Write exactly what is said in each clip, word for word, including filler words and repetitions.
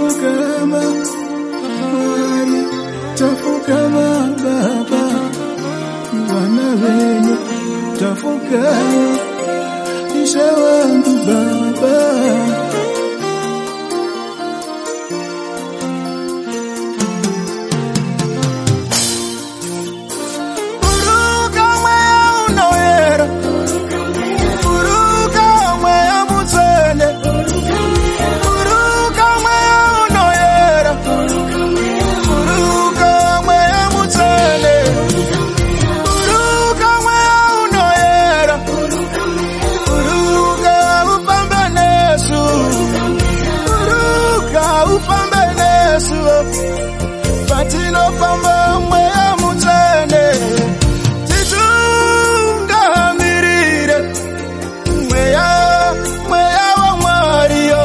tafukama Mwari tafukama Baba wana wenye tafukama Ishe wangu Baba Patino famba mwea mutane Titunga mirire Mwea, mwea wa Mario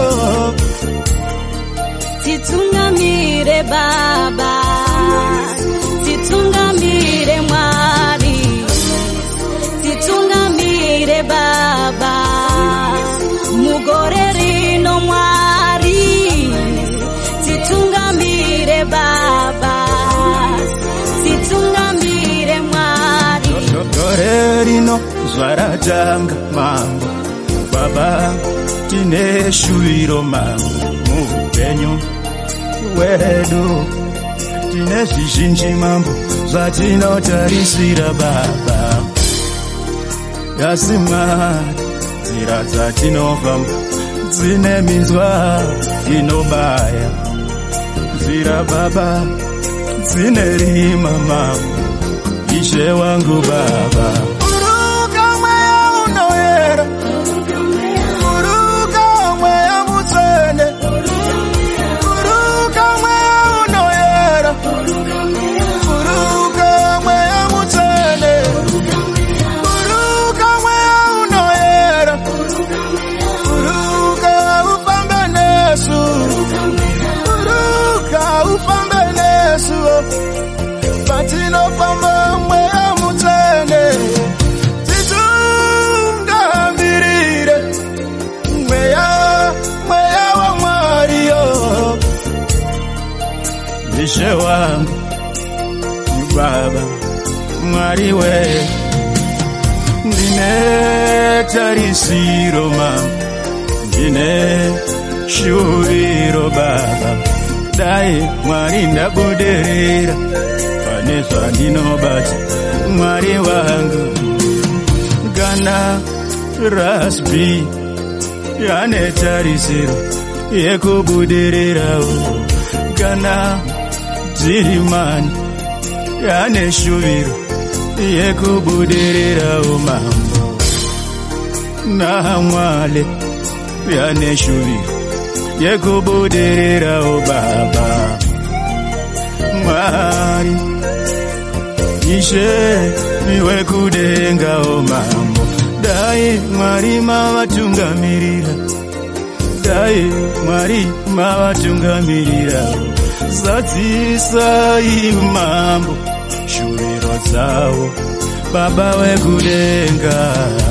Titunga mire Baba Titunga mire Mwari Titunga mire Baba Mugorerino Mwari Titunga mire Baba Titunga mire Mwari Gorerino zvaratanga mambo Baba tine shuiro mambo Mupenyu wedu Tine zvizhinji mambo Zvatinotarisira Baba Yasi Mwari Nzira dzatinofamba Dzine minzwa inobaya Nzira Baba Dzine rima mambo Ishe wangu Baba Uruka mwea unoyera Uruka mwea mutsene Uruka mwea unoyera Uruka mwea mutsene Uruka mwea unoyera Uruka ufambe nesu Uruka ufambe nesu Patino famba mwea mutene Titunga mirire Mwea, mwea wa Mario Ishe wangu Baba Mwari we Ndine tarisiro mama Ndine shuriro Baba Dai Mwari ndabuderera Panezwa ndinobata Mwari wangu Gana rasbi Yane tarisiro Yekubuderera Gana zirimani Yane shuviro Yekubuderera mambo Na mwale Yane shuviro Yekubuderera Baba Mwari Ishe niwe kudenga o mambo Dai Mwari mawatungamirira Dai Mwari mawatungamirira Zadzisa imambo Shuriro zao Baba we kudenga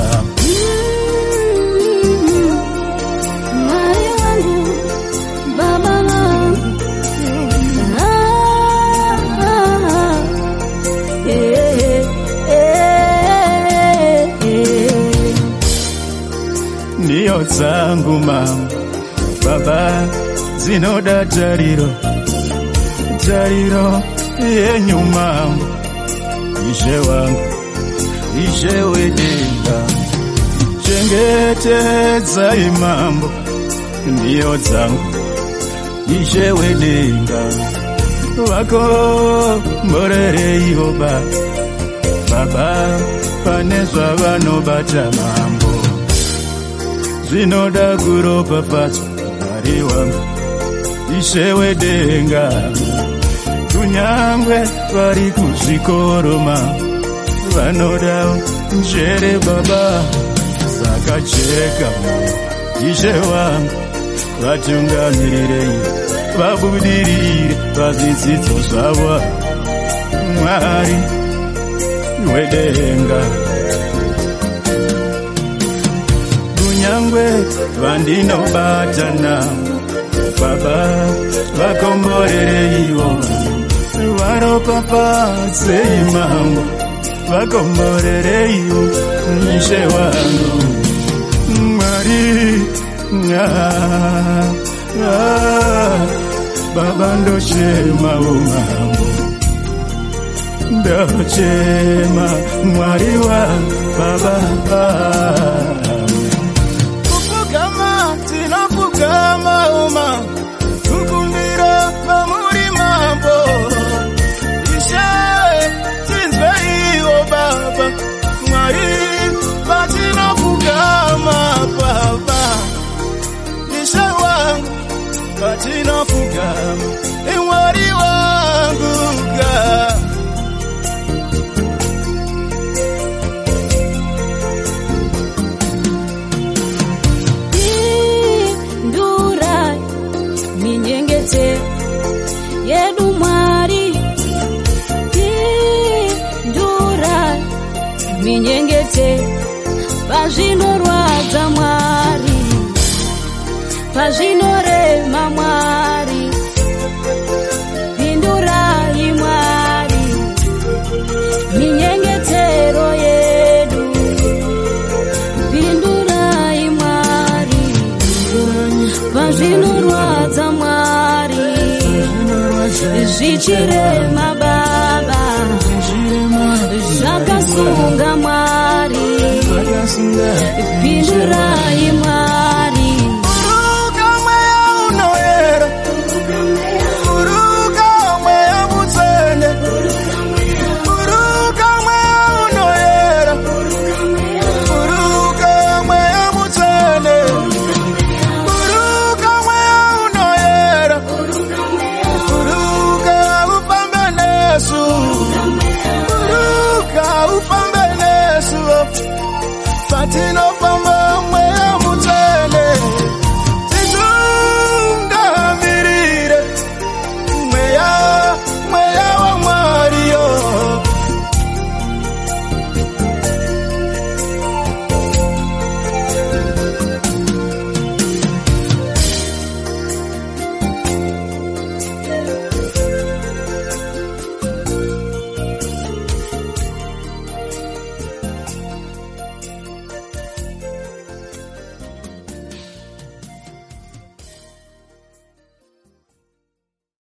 Niyo zangu mama Baba zinoda jariro Jariro yenyu mambo Ishe wangu Ishe wedenga Chengetedza imambo Niyo zangu Ishe wedenga Wako mborere iyo baba Baba panezwa vanobata mambo Zvinoda kuropa patso Mwari wangu Ishe wedenga Kunyangwe vari kuzvikoro mambo Vanoda njere Baba Zakajeka mambo Ishe wangu Vatungamirire Vabudirire Vadzidzidzo zvavo Mwari wedenga Kunyangwe vandinobatana baba vakomborere ivo varopapatse mambo vakomborere ivo ishe wangu Mwari ah, ah, baba ndochema umambo ndochema Mwari wa baba kufukama tinafukama uma kukumbira mamuri mambo ishe tinzwe iwo baba Mwari patinafukama baba ishe wangu patinafukama Mwari wangu ka yedu Mwari ndura minyengete pazvinorwadza Mwari pazvinorema Mwari pindurai Mwari minyengetero yedu pindurai Mwari pazvinorwadza Mwari zvichirema baba zvakasunga Mwari pindurai